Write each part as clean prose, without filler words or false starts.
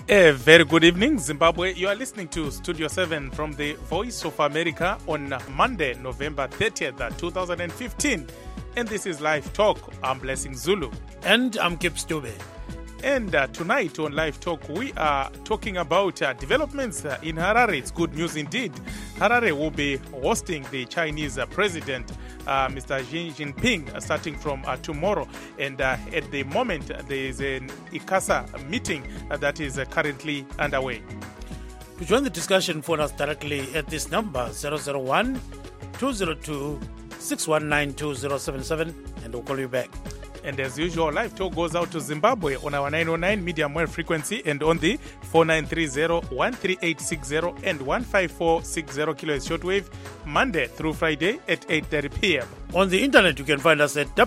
A very good evening, Zimbabwe. You are listening to Studio 7 from the Voice of America on Monday, November 30th, 2015. And this is Live Talk. I'm Blessing Zulu. And I'm Kip Stube. And tonight on Live Talk, we are talking about developments in Harare. It's good news indeed. Harare will be hosting the Chinese president, Mr. Xi Jinping, starting from tomorrow. And at the moment, there is an ICASA meeting that is currently underway. To join the discussion, phone us directly at this number, 001-202-619-2077, and we'll call you back. And as usual, Live Talk goes out to Zimbabwe on our 909 medium wave frequency and on the 4930-13860 and 15460 kHz shortwave, Monday through Friday at 8:30 p.m. On the internet, you can find us at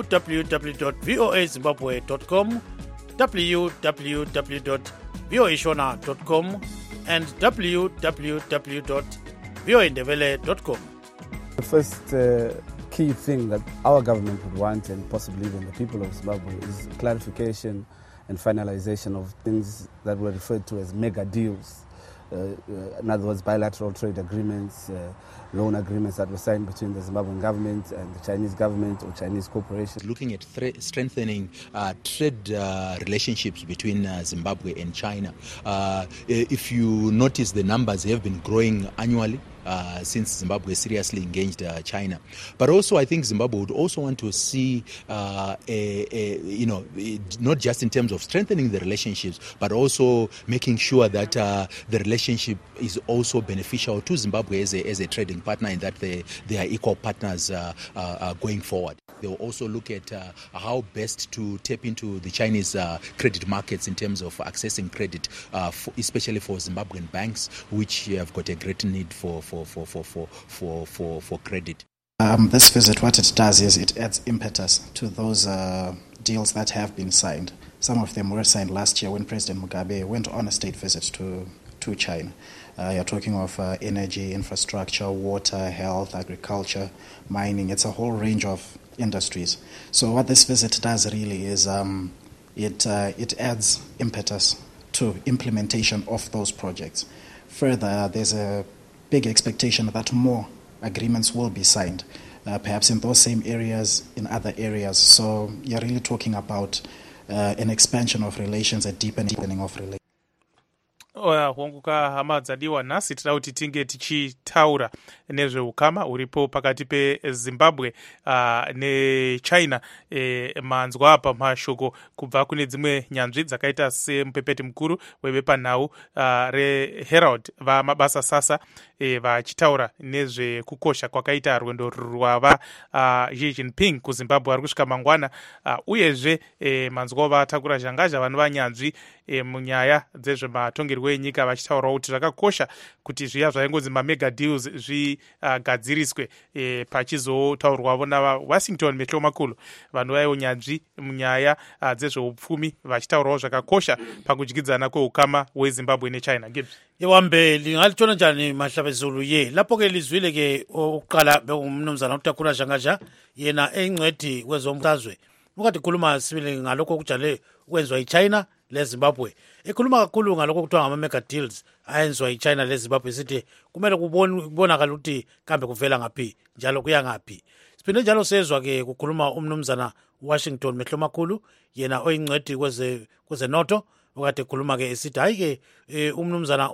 www.voazimbabwe.com, www.voashona.com, and www.voandevele.com. The first key thing that our government would want, and possibly even the people of Zimbabwe, is clarification and finalization of things that were referred to as mega deals. In other words, bilateral trade agreements, loan agreements that were signed between the Zimbabwean government and the Chinese government or Chinese corporations. Looking at strengthening trade relationships between Zimbabwe and China. If you notice, the numbers have been growing annually. Since Zimbabwe seriously engaged China. But also I think Zimbabwe would also want to see, not just in terms of strengthening the relationships, but also making sure that the relationship is also beneficial to Zimbabwe as a trading partner, and that they are equal partners going forward. They will also look at how best to tap into the Chinese credit markets in terms of accessing credit, especially for Zimbabwean banks, which have got a great need for credit. This visit, what it does is it adds impetus to those deals that have been signed. Some of them were signed last year when President Mugabe went on a state visit to China. You're talking of energy, infrastructure, water, health, agriculture, mining. It's a whole range of industries. So what this visit does really is it adds impetus to implementation of those projects. Further, there's a big expectation that more agreements will be signed, perhaps in those same areas, in other areas. So you're really talking about an expansion of relations, a deepening of relations. Honguka hama dzadiwa nhasi tida kuti tinge tichitaura nezveukama uripo pakati peZimbabwe neChina. Manzwa apa mashoko kubva kune dzimwe nyanzvi dzakaita semupepeti mukuru webepanhau reHerald vamabasa sasa vachitaura nezvekukosha kwakaita rwendo rwava Xi Jinping kuZimbabwe ari kusvika mangwana, uyezve manzwa vatakura zhangazha vanova nyanzvi munyaya dzezvematongerwo enyika vachitaurawo kuti zvakakosha kuti zviya zvaingonzi mamega deals zvigadziriswe pachizotaurwawo navaWashington mehlo makulu, vanhu vaiwo nyanzvi munyaya dzezveupfumi vachitaurawo zvakakosha pakudyidzana kweukama hweZimbabwe neChina. Gibbs iwambe lingalitshona njani mahlabezulu ye lapho ke lizwile ke oqala umnumzana utakula zhangaja yena engcedi kwezomhlazwe ukade khuluma sibili ngalokho okujale ukwenziwa yiChina leZimbabwe. Ekhuluma kakhulu ngalokho kuthiwa ngama-mega deals ayenziwa yiChina leZimbabwe, sithi kumele kubonakala ukuthi kambe kuvela ngaphi njalo kuya ngaphi. Siphinde njalo sezwa ke kukhuluma umnumzana Washington mehlo makhulu yena oyingcedi kwezenotho ukade khuluma ke esithi hayi ke umnumzana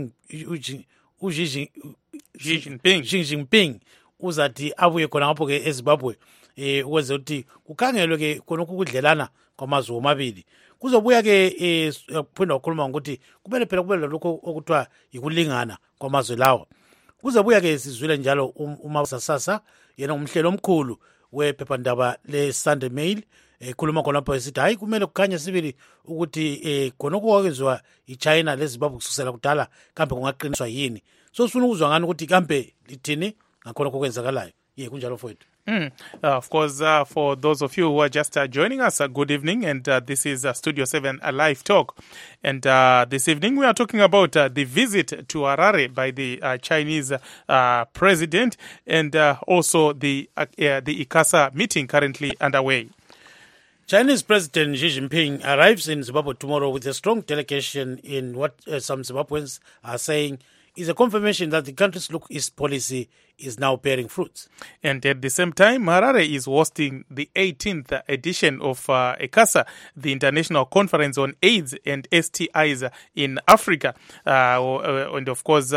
Xi Jinping uzathi abuye khona ngapho ke eZimbabwe ukwenze ukuthi kukhangelwe ke khonokho kudlelana kwamazwe omabili. Kuzobuya ke uphinda ukukhuluma ngokuthi kumele phela kube lokho okuthiwa yikulingana kwamazwe lawo. Kuzobuya ke sizwile njalo umabasa sasa yena umhlelo omkhulu wephephandaba leSunday Mail ekhuluma khona lapho esithi hayi kumele kukhanye sibili ukuthi khonokho okwenziwa yiChina leZimbabwe kusukela kudala kambe kungaqiniswa yini. So sifuna ukuzwa ngani ukuthi kambe lithini ngakhonokho okwenzakalayo. Kunjalo mfowethu. Of course, for those of you who are just joining us, good evening, and this is Studio 7 Live Talk. And this evening we are talking about the visit to Harare by the Chinese president, and also the ICASA meeting currently underway. Chinese President Xi Jinping arrives in Zimbabwe tomorrow with a strong delegation in what some Zimbabweans are saying is a confirmation that the country's Look East policy is now bearing fruits. And at the same time, Harare is hosting the 18th edition of ECASA, the International Conference on AIDS and STIs in Africa. And of course,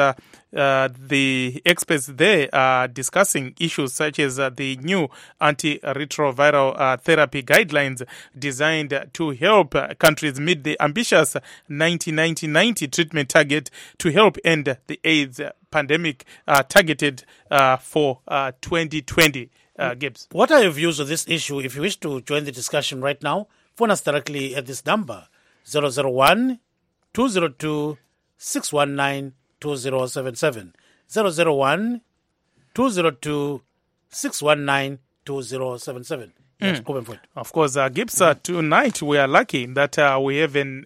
the experts there are discussing issues such as the new antiretroviral therapy guidelines designed to help countries meet the ambitious 90-90-90 treatment target to help end the AIDS pandemic targeted for 2020. Gibbs. What are your views on this issue? If you wish to join the discussion right now, phone us directly at this number, 001 202 619 2077. 001 202 619 2077. Yes, comment for it. Of course, Gibbs, tonight we are lucky that we have an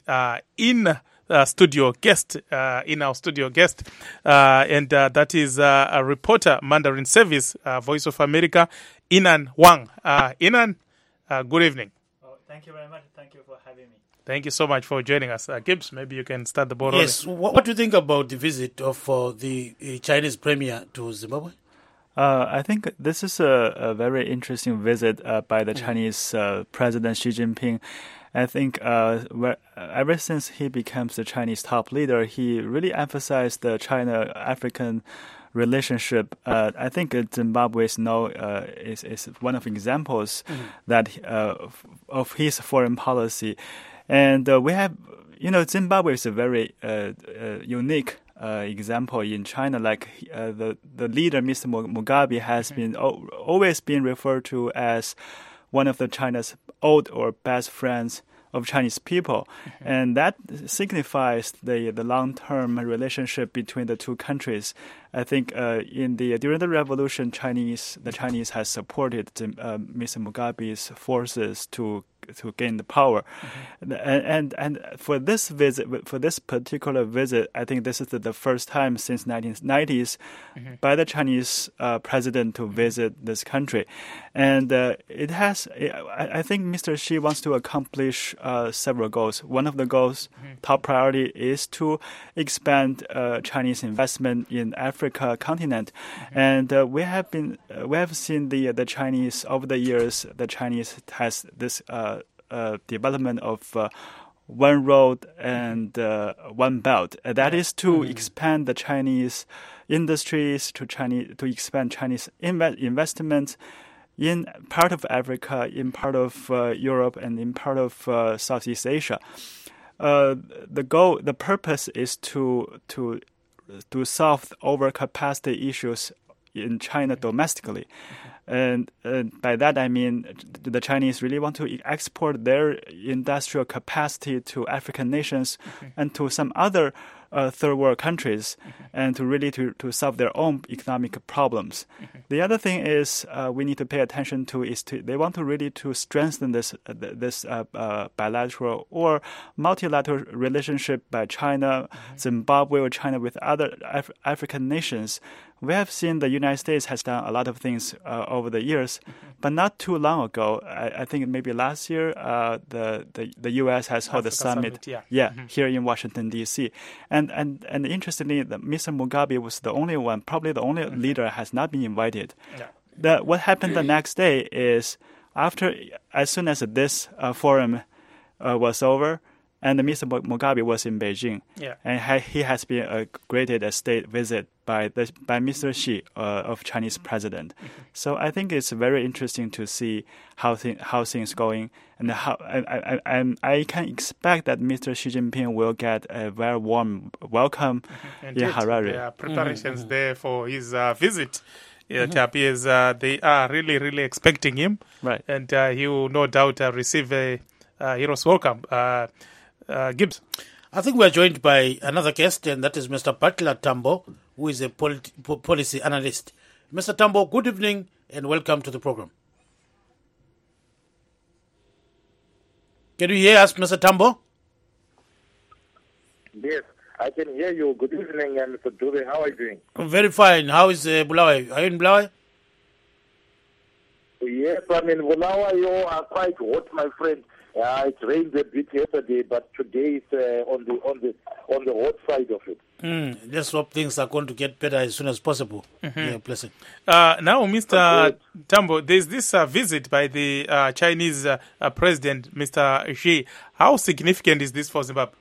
studio guest in our studio guest, and that is a reporter, Mandarin Service, Voice of America, Inan Wang. Inan, good evening. Oh, thank you very much. Thank you for having me. Thank you so much for joining us. Gibbs, maybe you can start the ball rolling. Yes, what do you think about the visit of the Chinese premier to Zimbabwe? I think this is a very interesting visit by the Chinese President Xi Jinping. I think ever since he becomes the Chinese top leader, he really emphasized the China-African relationship. I think Zimbabwe is now is one of the examples that of his foreign policy, and we have, Zimbabwe is a very unique example in China. Like the leader, Mr. Mugabe, has been always been referred to as one of the China's old or best friends of Chinese people, and that signifies the long-term relationship between the two countries. I think during the revolution, the Chinese has supported Mr. Mugabe's forces to gain the power, and for this particular visit, I think this is the first time since 1990s by the Chinese president to visit this country, and I think Mr. Xi wants to accomplish several goals. One of the goals, top priority, is to expand Chinese investment in Africa continent, and we have seen the Chinese over the years. The Chinese has this development of one road and one belt. That is to expand the Chinese industries, to expand Chinese investments in part of Africa, in part of Europe, and in part of Southeast Asia. The purpose is to solve overcapacity issues in China domestically. And by that I mean the Chinese really want to export their industrial capacity to African nations and to some other third world countries, and to solve their own economic problems. The other thing is we need to pay attention to they want to really to strengthen this bilateral or multilateral relationship by China, Zimbabwe, or China with other African nations. We have seen the United States has done a lot of things over the years, but not too long ago. I think maybe last year, the U.S. has held a summit, here in Washington D.C. And interestingly, Mr. Mugabe was the only one, probably the only leader has not been invited. Yeah. What happened the next day is as soon as this forum was over, and Mr. Mugabe was in Beijing, and he has been graded a state visit by Mr. Xi of Chinese president. So I think it's very interesting to see how things going, and how I can expect that Mr. Xi Jinping will get a very warm welcome in Harare. There are preparations there for his visit. It appears they are really, really expecting him, right? And he will no doubt receive a hero's welcome. Gibbs. I think we are joined by another guest, and that is Mr. Butler Tambo, who is a policy analyst. Mr. Tambo, good evening and welcome to the program. Can you hear us, Mr. Tambo? Yes, I can hear you. Good evening, and Mr. Dube, how are you doing? Very fine. How is Bulawayo? Are you in Bulawayo? Yes, I mean, Bulawayo you are quite hot, my friend. It rained a bit yesterday, but today it's on the hot side of it. Let's hope things are going to get better as soon as possible. Yeah, blessing. Now, Mr. Tambo, there's this visit by the Chinese president, Mr. Xi. How significant is this for Zimbabwe?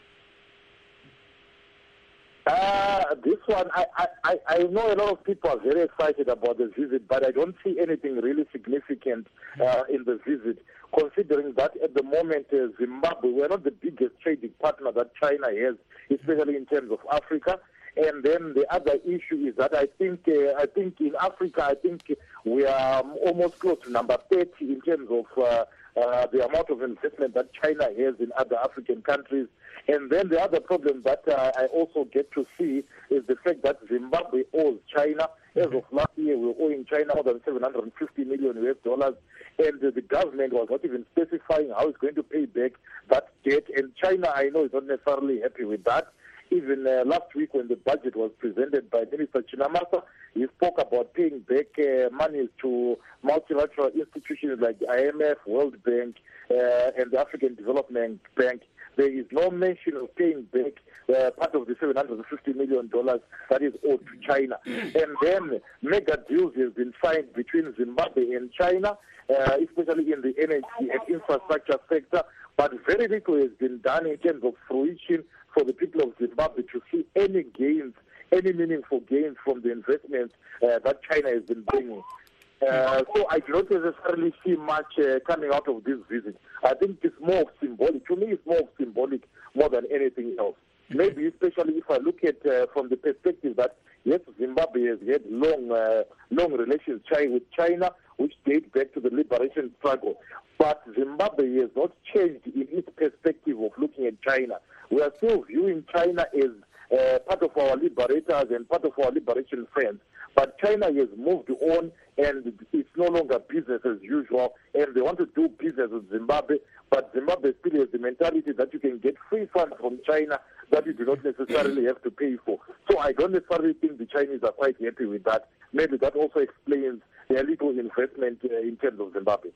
This one, I know a lot of people are very excited about the visit, but I don't see anything really significant in the visit, considering that at the moment Zimbabwe, we're not the biggest trading partner that China has, especially in terms of Africa. And then the other issue is that I think in Africa, we are almost close to number 30 in terms of the amount of investment that China has in other African countries. And then the other problem that I also get to see is the fact that Zimbabwe owes China. As of last year, we were owing China more than $750 million US, and the government was not even specifying how it's going to pay back that debt. And China, I know, is not necessarily happy with that. Even last week when the budget was presented by Minister Chinamasa, he spoke about paying back monies to multilateral institutions like the IMF, World Bank, and the African Development Bank. There is no mention of paying back part of the $750 million that is owed to China. And then mega deals have been signed between Zimbabwe and China, especially in the energy and infrastructure sector, but very little has been done in terms of fruition for the people of Zimbabwe to see any gains, any meaningful gains from the investments that China has been bringing. So I do not necessarily see much coming out of this visit. I think it's more of symbolic. To me, it's more of symbolic more than anything else. Maybe especially if I look at from the perspective that, yes, Zimbabwe has had long relations with China, which date back to the liberation struggle. But Zimbabwe has not changed in its perspective of looking at China. We are still viewing China as part of our liberators and part of our liberation friends. But China has moved on, and it's no longer business as usual, and they want to do business with Zimbabwe, but Zimbabwe still has the mentality that you can get free funds from China that you do not necessarily have to pay for. So I don't necessarily think the Chinese are quite happy with that. Maybe that also explains their little investment in terms of Zimbabwe.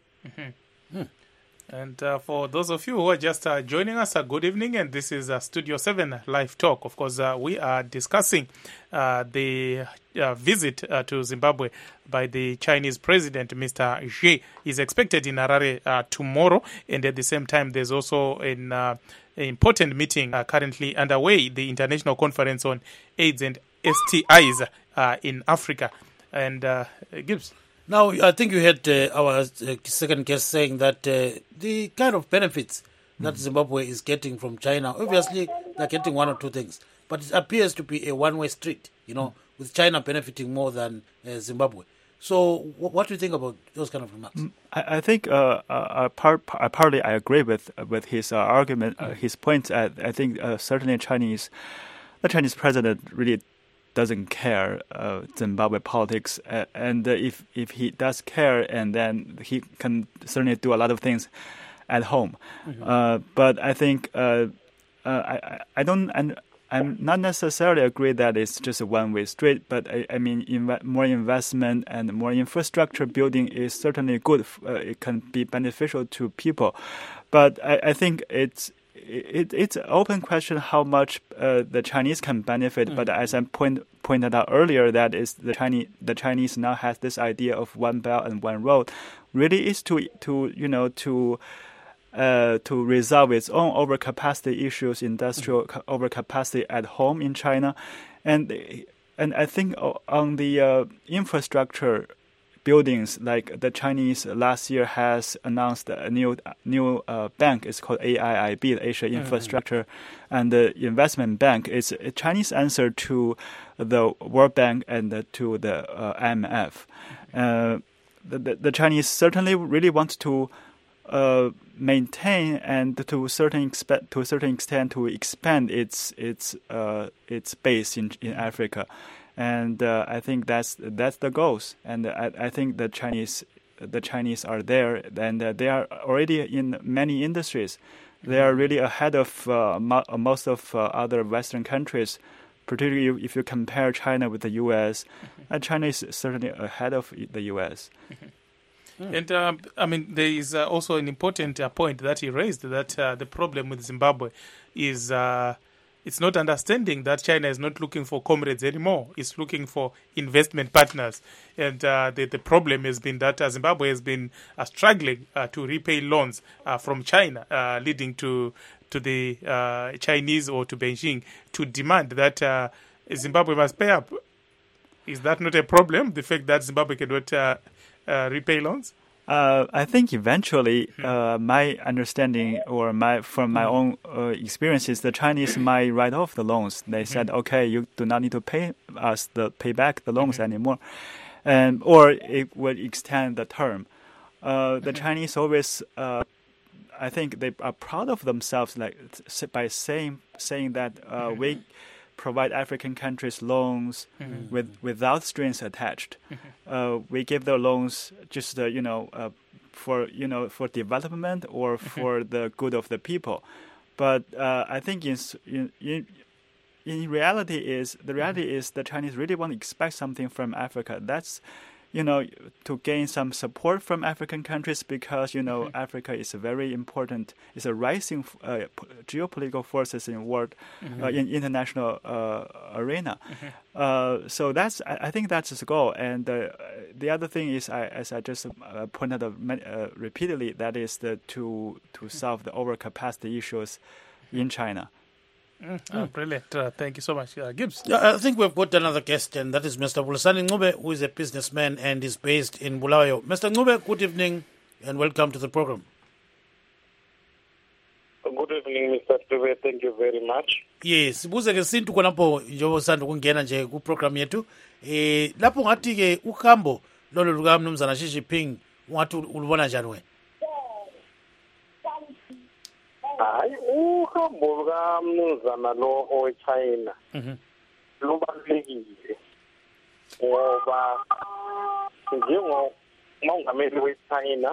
And for those of you who are just joining us, good evening, and this is Studio 7 Live Talk. Of course, we are discussing the visit to Zimbabwe by the Chinese president, Mr. Xi. Is expected in Harare tomorrow, and at the same time, there's also an important meeting currently underway, the International Conference on AIDS and STIs in Africa. And Gibbs? Now, I think you had our second guest saying that the kind of benefits that Zimbabwe is getting from China, obviously they're getting one or two things, but it appears to be a one-way street, with China benefiting more than Zimbabwe. So what do you think about those kind of remarks? I think partly I agree with his argument, his points. I think certainly the Chinese president really doesn't care Zimbabwe politics, and if he does care, and then he can certainly do a lot of things at home. But I think I don't, and I'm not necessarily agree that it's just a one-way street. But I mean, more investment and more infrastructure building is certainly good. It can be beneficial to people, but I think it's an open question how much the Chinese can benefit. But as I pointed out earlier, that is the Chinese now has this idea of one belt and one road, really is to resolve its own overcapacity issues, industrial overcapacity at home in China, and I think on the infrastructure buildings, like the Chinese last year has announced a new bank. It's called AIIB, the Asia Infrastructure and the Investment Bank. It's a Chinese answer to the World Bank and to the IMF. The Chinese certainly really want to maintain and to a certain extent to expand its base in Africa. And I think that's the goals. And I think the Chinese are there, and they are already in many industries. They are really ahead of most of other Western countries, particularly if you compare China with the U.S. China is certainly ahead of the U.S. And I mean, there is also an important point that he raised, that the problem with Zimbabwe is it's not understanding that China is not looking for comrades anymore. It's looking for investment partners. And the problem has been that Zimbabwe has been struggling to repay loans from China, leading to the Chinese or to Beijing to demand that Zimbabwe must pay up. Is that not a problem, the fact that Zimbabwe cannot repay loans? I think eventually, my understanding or from my own experiences, the Chinese might write off the loans. They said, "Okay, you do not need to pay back the loans anymore," or it would extend the term. The Chinese always, I think, they are proud of themselves, like by saying that we provide African countries loans without strings attached. We give the loans just for development or for the good of the people. But I think in reality is the Chinese really want to expect something from Africa. That's to gain some support from African countries, because Africa is a very important, it's a rising geopolitical forces in world in international arena. So I think that's the goal. And the other thing is, as I just pointed out repeatedly, that is to solve the overcapacity issues in China. Brilliant. Thank you so much, Gibbs. I think we've got another guest, and that is Mr. Vulisani Ncube, who is a businessman and is based in Bulawayo. Mr. Ncube, good evening and welcome to the program. Good evening, Mr. Ncube. Thank you very much. Yes, buze ke sintu khonapho njengoba sanda kungena nje ku program yethu. Lapho ngathi ke uhambo lolo luka Mnumzana Xi Jinping ungathi ulubona njani wena? Hayi, uhambo lukamnumzana lo owe-China lubalulekile ngoba njengomongameli we-China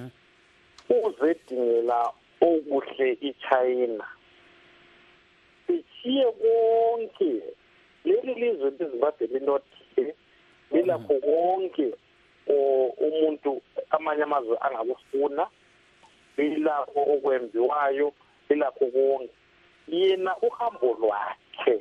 uzedingela okuhle i-China. Sishiye konke leli lizwe lizimbabwe linothile lilakho konke umuntu amanye amazwe angakufuna, ilakho okwenziwayo, ilakho konke. Yena uhambo lwakhe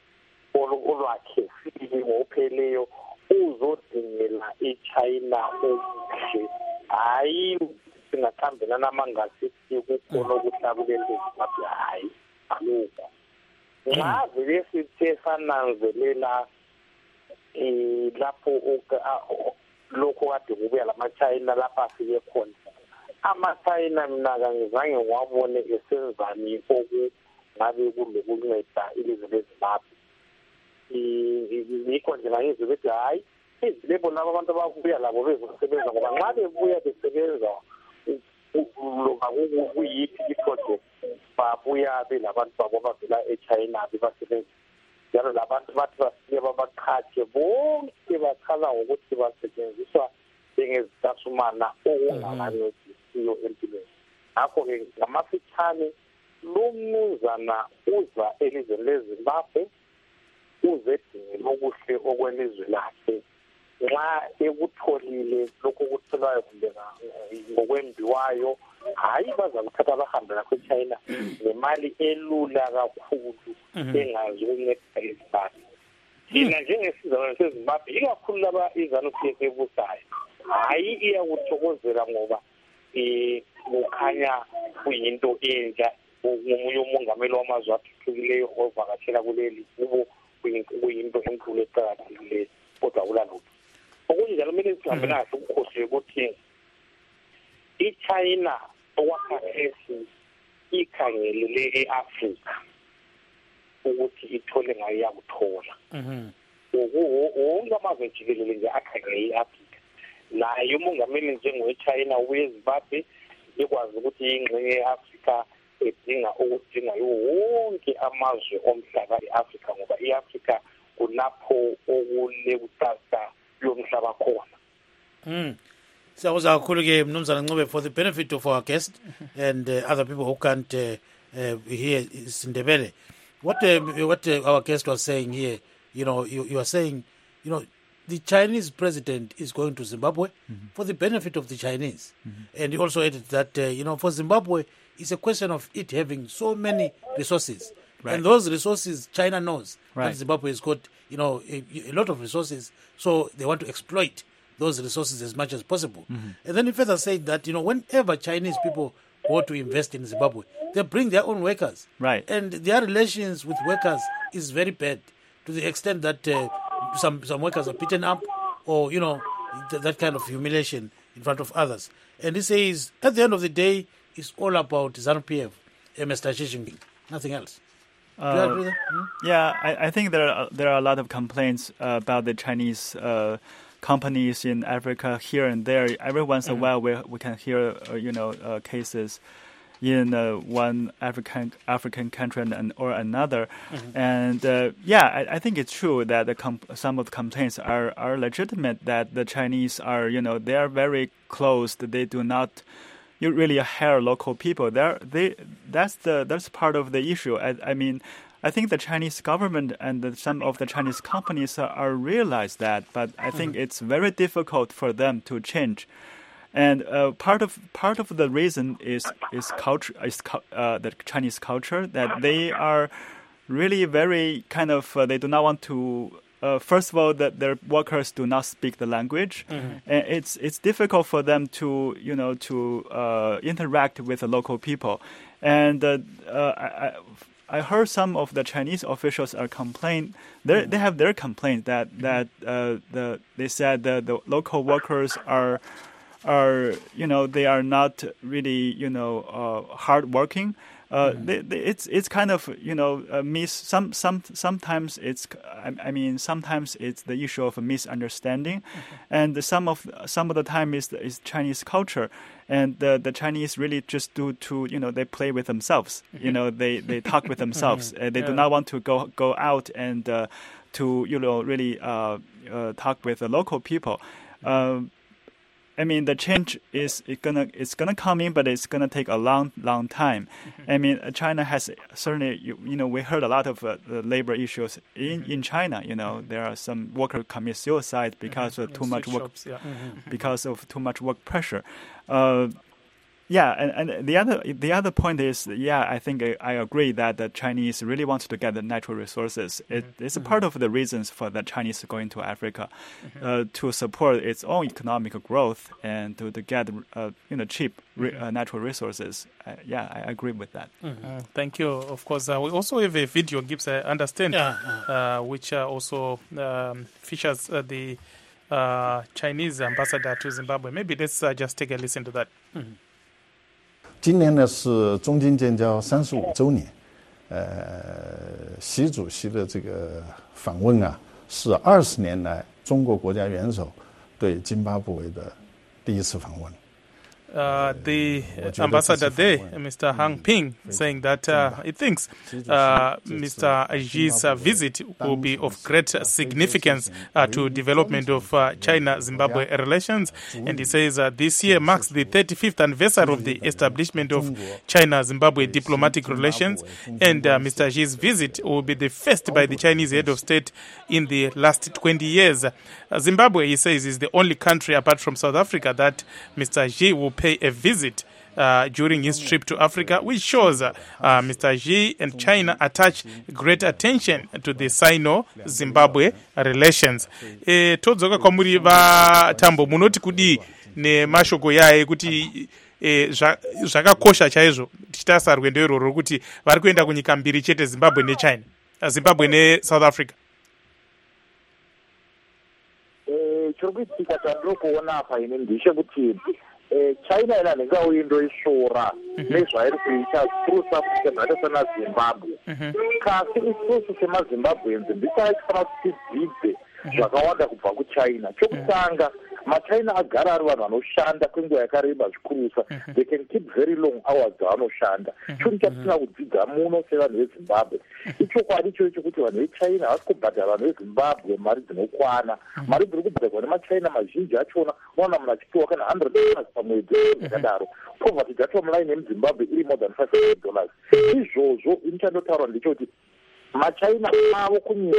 ngopheleyo uzodingela iChina okuhle, hayi singakhambela namangasi kukhona okuhlakulele Zimbabwe, hayi alukho. Nxa vele sithe sananzelela lapho lokho kade kubuya lama-China lapho afike khona, ama-China mina kangizange ngiwabone esenzani okungabe kulokunceda ilizwe leZimbabwe. Yikho nje ngangizwe bethi hayi izilebo labo abantu ababuya labo bezosebenza, ngoba nxa bebuya besebenza loba kuyiphi iproject babuya belabantu babo bavela eChina bebasebenza. Njalo labantu bathi bafike babaqhatshe bonke bachala ngokuthi basetshenziswa njengezidasumana okungabancedisiyo empilweni. Ngakho-ke ngamafitshane lo mnumzana uza elizweni leZimbabwe uzedingela okuhle okwelizwe lakhe. Nxa ekutholile lokhu okutholwayo kumbe ngokwembiwayo, hayi baza kuthatha bahambe lakho eChina nemali elula kakhulu engazi ukunceda iZimbabwe. Thina njengesizalwane seZimbabwe, ikakhulu laba iZANU-PF ebusayo, hayi iyakuthokozela ngoba kukhanya kuyinto entsha. Ngomunye umongameli wamazwe athuthukileyo ovakatshela kuleli kubo kuyinto enkulu eqakathekileyo, kodwa akulalutho. Okunjalo kumele sihambe kahle ukukhohlwe ukuthi iChina okwakhathesi ikhangelele e-Afrika ukuthi ithole ngayo yakuthola. Wonke amazwe jikelele nje akhangele i-Afrika. Naye umongameli njengowe-China ubuye eZimbabwe ikwazi ukuthi ingxenye ye-Afrika edinga ukudingayo wonke amazwe omhlaba e-Afrika, ngoba i-Afrika kulapho okulekusasa yomhlaba khona. Siyabonga kakhulu ke Mnumzana Ncube for the benefit of our guest and other people who can't hear Sindebele. What our guest was saying here, you are saying, the Chinese president is going to Zimbabwe for the benefit of the Chinese. And he also added that, for Zimbabwe, it's a question of it having so many resources. Right. And those resources, China knows that Zimbabwe has got, a lot of resources, so they want to exploit those resources as much as possible. And then he further said that, whenever Chinese people go to invest in Zimbabwe, they bring their own workers. Right. And their relations with workers is very bad, to the extent that some workers are beaten up or, that kind of humiliation in front of others. And he says, at the end of the day, it's all about ZANU-PF and Mr. Xi Jinping, nothing else. Do you agree with that? Yeah, I think there are a lot of complaints about the Chinese companies in Africa here and there. Every once in a while, we can hear cases in one African country or another, and I think it's true that some of the complaints are legitimate. That the Chinese are they are very closed. They do not really hire local people. That's part of the issue. I mean, I think the Chinese government and some of the Chinese companies are realize that, but I think it's very difficult for them to change. And part of the reason is culture, the Chinese culture, that they are really very kind of they do not want to. First of all, that their workers do not speak the language, and it's difficult for them to interact with the local people. And I heard some of the Chinese officials are complain. They have their complaint that they said that the local workers are they are not really hardworking. It's kind of sometimes it's sometimes it's the issue of a misunderstanding, and some of the time is Chinese culture, and the Chinese really just they play with themselves. They talk with themselves. They do not want to go out and to really talk with the local people. I mean, the change it's gonna come in, but it's gonna take a long time. I mean, China has certainly, we heard a lot of the labor issues in China. There are some workers commit suicide because of too much work, because of too much work pressure. And the other point is, I think I agree that the Chinese really want to get the natural resources. It's a part of the reasons for the Chinese going to Africa, to support its own economic growth and to get cheap natural resources. I agree with that. Thank you. Of course, we also have a video, Gibbs, I understand, which also features the Chinese ambassador to Zimbabwe. Maybe let's just take a listen to that. 今年呢是中金建交35周年，习主席的这个访问啊，是20年来中国国家元首对津巴布韦的第一次访问。 The ambassador there, Mr. Hang Ping, saying that he thinks Mr. Xi's visit will be of great significance to development of China-Zimbabwe relations. And he says this year marks the 35th anniversary of the establishment of China-Zimbabwe diplomatic relations. And Mr. Xi's visit will be the first by the Chinese head of state in the last 20 years. Zimbabwe, he says, is the only country apart from South Africa that Mr. Xi will pay a visit during his trip to Africa, which shows Mr. Xi and China attach great attention to the Sino-Zimbabwe relations. Todzoka kwamuri vatambo munoti kudi nemashoko yaye kuti zvakakosha chaizvo tichitasa rwendo irworwo kuti vari kuenda kunyika mbiri chete, Zimbabwe nechina, Zimbabwe neSouth Africa. Chiri kuitika chandiri kuona apa ini ndechekuti China ina ndingauyi ndoishora nezvairi kuita through South Africa zvakaita naZimbabwe. Kasi isusu semaZimbabweans ndisaifanira kuti tidzidze zvakawanda kubva kuChina. Chokutanga, maChina agara ari vanhu vanoshanda kwenguva yakareba zvikurusa. They can keep very long hours dzavanoshanda. Chinhu chatisina kudzidza muno sevanhu veZimbabwe. Ichokwadi ichocho kuti vanhu veChina havasi kubhadhara vanhu veZimbabwe mari dzinokwana. Mari dziri kubhadharwa nemaChina mazhinji achona unoona munhu achipiwa kana $100 pamwedzi zvakadaro. Poverty bottom line yemuZimbabwe iri more than $500. Izvozvo ini chandotaura ndechekuti maChina avo kunyika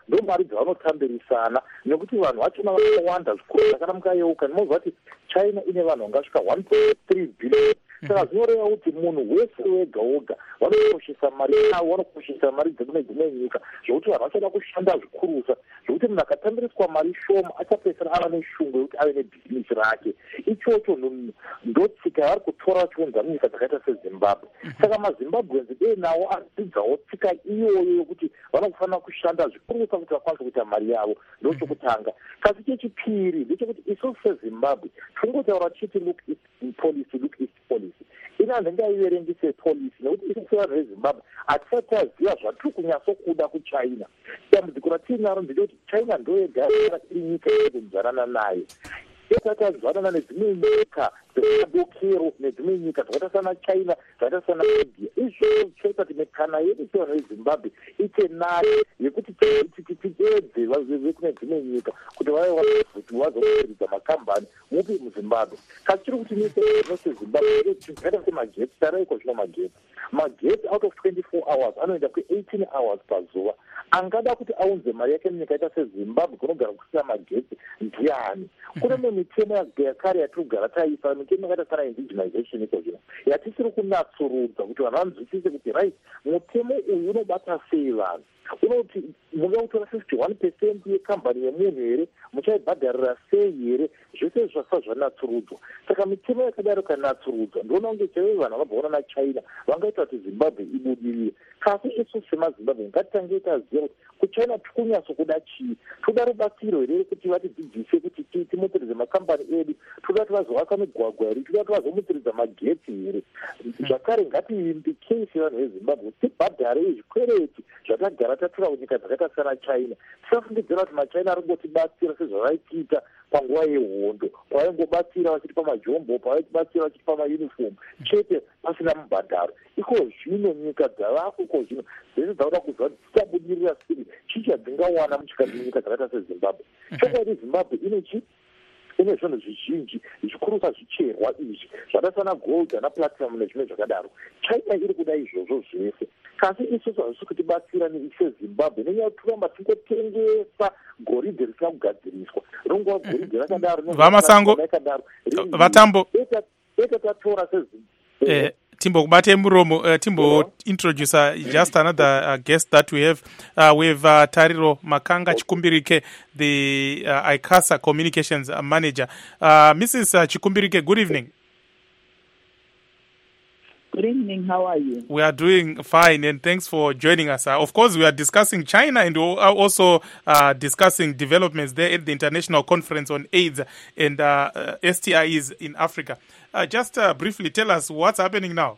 ndo mari dzavanotambirisana, nekuti vanhu vachona vakawanda zvikuru zvakana mukayeuka. Ndinozwa kuti China ine vanhu vangasvika 1.3 billion. Saka zvinoreva kuti munhu wese wega woga vanokoshesa mari yavo, vanokoshesa mari dzekune dzimwe nyika, zvokuti vanhu vachada kushanda zvikurusa, zvokuti munhu akatambiriswa mari shoma achapedzisira ava neshungu yekuti ave nebhizinesi rake. Ichocho ndotsika yavari kutora vachiunza munyika dzakaita seZimbabwe. Saka maZimbabwenzi dei nawo adzidzawo tsika iyoyo yokuti vanofanira kushanda zvikurusa kuti vakwanise kuita mari yavo. Ndochokutanga. Kasi chechipiri ndechekuti isusu seZimbabwe tingotaura tichiti look east policy, look east policy. Ina ndingaiverengise policy nekuti isusu vanhu veZimbabwe hatisati taziva zvatiri kunyatsokuda kuChina. Dambudziko ratinaro ndechekuti China ndo yega iri nyika yekuenzanana nayo. Tazwanana nedzimwe nyika dzemadokero nedzimwe nyika dzakaita sana China, dzakaita sana India. Izvo zvoita kuti mikana yedu sevanhu veZimbabwe ite nani yekuti tidedze vekune dzimwe nyika kuti vave kuti vazokuridza makambani mupi muZimbabwe. Kasi chiri kuti nyika seZimbabwe zvakaita semagetsi, taraiko zvino magetsi out of 24 hours anoenda ku18 hours pazuva. Angada kuti aunze mari yake munyika ita seZimbabwe kunogara kusina magetsi ndiani? Kune mitemo yakare yatiri kugara taisa, mitemo yakaita sana indigenization iko zvino yatisiri kunatsurudza kuti vanhu vanzwisise kuti right, mutemo uyu unobata sei vanhu. Unoti mungatora 51% yekambani yemunhu here, muchaibhadharira sei here, zvese zvasa zvanatsurudzwa. Saka mitemo yakadaro kanatsurudzwa ndoona kunge chaive vanhu vanobvaona naChina vangaita kuti Zimbabwe ibudirire. Kasi isu semaZimbabwe ngatitange taziva kuti kuChina tikunyatsokuda chii, toda rubatsiro here kuti vatidzidzise kuti timoteredze makambani edu, toda kuti vazovaka migwagwa here, toda kuti vazomuteredza magetsi here. Zvakare ngatiindikei sevanhu veZimbabwe tibhadhare zvikwereti zvatagara tatura kunyika dzakaita sana China. Tisafungidzira kuti maChina ari kungotibatsira sezvavaitiita panguva yehondo, pavaingobatsira vachitipa majombo, pavaibatsira vachitipa mauniform chete pasina mubhadharo. Iko zvino nyika dzavako iko zvino dzese dzauda kuzva kuti dzichabudirira sei, chii chadzingawana muchikati nyika dzakaita seZimbabwe. Chokwadi Zimbabwe ine zvinhu zvizhinji zvikurusa zvicherwa izvi zvakaita sana gold naplatinum nezvimwe zvakadaro. China iri kuda izvozvo zvese. Kasi isusu hazvisi kutibatsira seZimbabwe nenyaya yekuti turamba tingotengesa goridhe risina kugadziriswa. Ronguva goridhe rakadaro Vamasango Vatambo deta tatora seZimbabwe. Timbo kubate muromo, Timbo introduce just another guest that we have. We have Tariro Makanga Chikumbirike, the ICASA communications manager. Mrs. Chikumbirike, good evening. Good evening, how are you? We are doing fine, and thanks for joining us. Of course, we are discussing China and also discussing developments there at the International Conference on AIDS and STIs in Africa. Just briefly tell us what's happening now.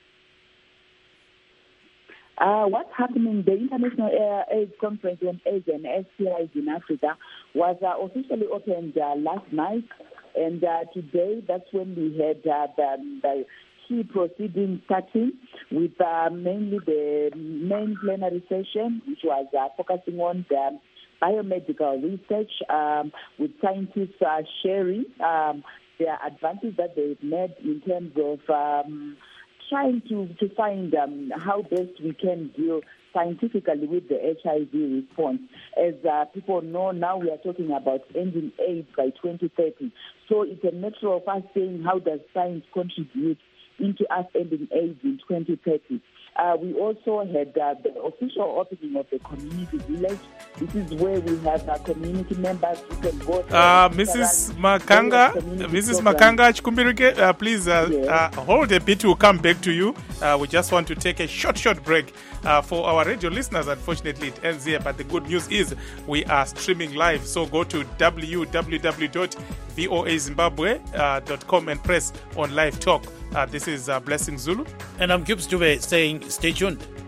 What's happening, the International AIDS Conference on AIDS and STIs in Africa was officially opened last night, and today that's when we had the key proceedings starting with mainly the main plenary session, which was focusing on the biomedical research with scientists sharing their advances that they've made in terms of trying to find how best we can deal scientifically with the HIV response. As people know, now we are talking about ending AIDS by 2030. So it's a matter of us saying how does science contribute into us ending AIDS in 2030. We also had the official opening of the community village. This is where we have community members who can go. Mrs. Makanga Chikumbirike, please hold a bit. We'll come back to you. We just want to take a short break for our radio listeners. Unfortunately, it ends here, but the good news is we are streaming live. So go to www.voazimbabwe.com and press on live talk. This is Blessing Zulu. And I'm Gibbs Dube saying stay tuned.